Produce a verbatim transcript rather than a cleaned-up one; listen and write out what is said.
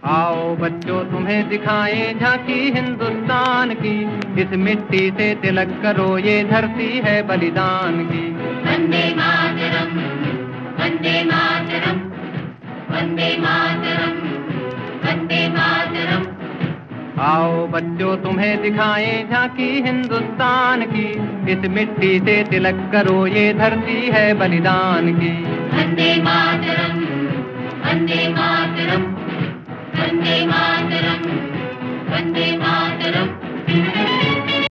आओ बच्चों तुम्हें दिखाएं झांकी हिंदुस्तान की, इस मिट्टी से तिलक करो ये धरती है बलिदान की। वंदे मातरम, वंदे मातरम, वंदे मातरम, वंदे मातरम। आओ बच्चों तुम्हें दिखाएं झांकी हिंदुस्तान की, इस मिट्टी से तिलक करो ये धरती है बलिदान की। वंदे